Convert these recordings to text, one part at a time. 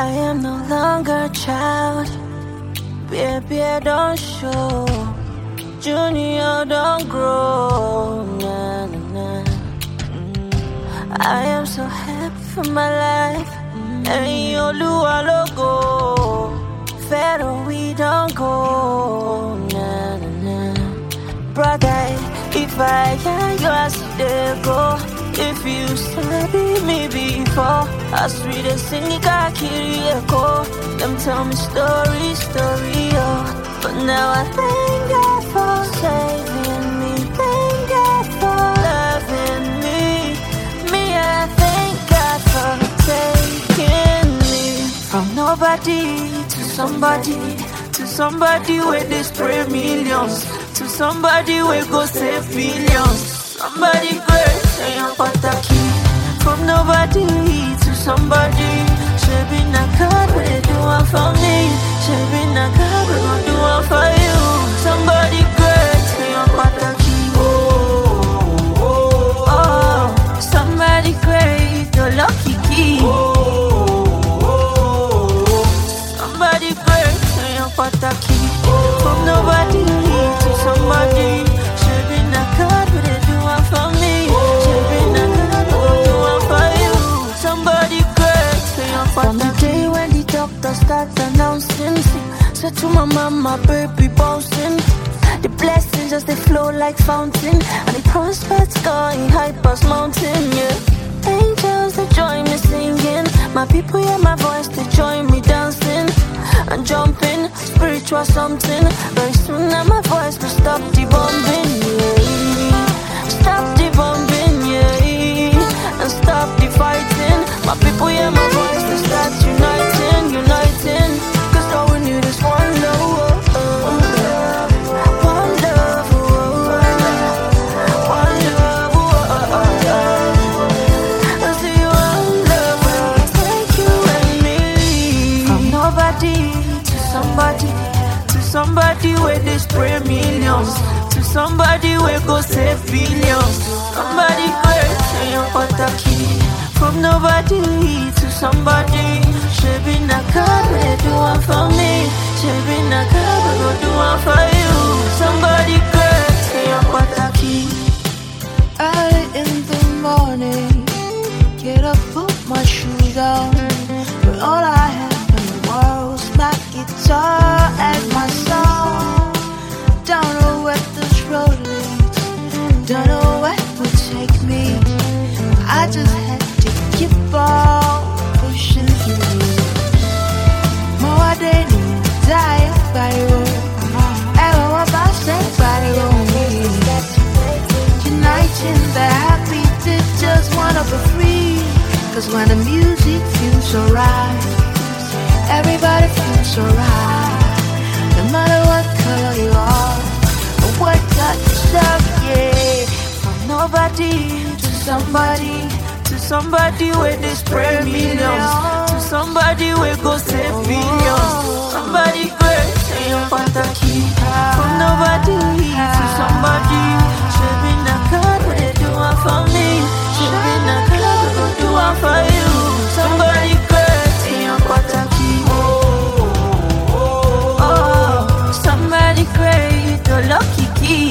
I am no longer a child. Baby, don't show. Junior, don't grow. Nah, nah, nah. I am so happy for my life. And you logo. Fero, we don't go. Nah, nah, nah. Brother, if I hear you as they go. If you study me before, I sweet as sing echo. Them tell me story, oh. But now I thank God for saving me. Thank God for loving me. Me, I thank God for taking me from nobody to somebody. To somebody where they spray millions. To somebody where go save billions. Somebody great, say I'm pataki. From nobody to somebody. Shaping a card, what they do one for me. Shaping a card, what they do one for you. Somebody great, say I'm pataki. Oh, oh, oh. Somebody great, the lucky key. Oh, oh, somebody great, say I'm pataki. From nobody to somebody. Shaping a card, what they do one for me. Shaping a card, what they do one for you. Somebody great, say I'm pataki. From the day when the doctor starts announcing, said to my mama, baby bouncing. The blessings just they flow like fountain, and the prospects going high past mountain, yeah. Angels they join me singing, my people hear my voice they join me dancing and jumping, spiritual something. Very soon now my voice will stop the bombing, yeah. Stop the bombing, yeah. And stop the fighting. My people hear my voice they start uniting. Cause all we need is one love. Somebody where they spray millions. To somebody where go save billions. Somebody great, say I'm pataki. From nobody to somebody. Shaping a card, where they do one for me. Shaping a card, where they do one for you. Somebody great, say I'm pataki. Early in the morning, get up, put my shoes on. But all I have in the world is my guitar and my song. Don't know where this road leads, don't know where it will take me. I just had to keep on pushing through. More than you die by road. Everyone about say by the road. Uniting the happy to just wanna be free. Cause when the music feels so right, everybody feels so right. No matter what color you are, or what got yourself, yeah. From nobody to somebody. To somebody where they spray millions. To somebody where go save billions. Somebody great, say I'm pataki. From nobody to somebody. Shaping a card, what they do one for me. Shaping a card, what they do one for you. Somebody great, say I'm pataki. Somebody great, the lucky key.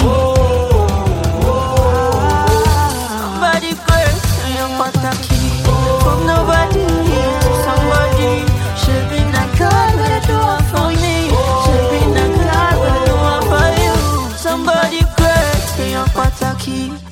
Somebody great, say I'm pataki. From nobody to somebody. Shaping a card, what they do one for me. Shaping a card, what they do one for you. Somebody great, say I'm pataki.